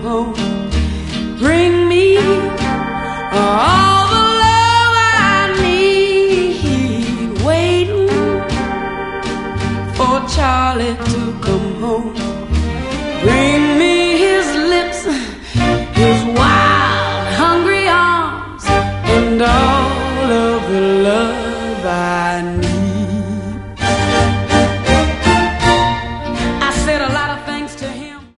home. Bring me all the love I need. Waiting for Charlie to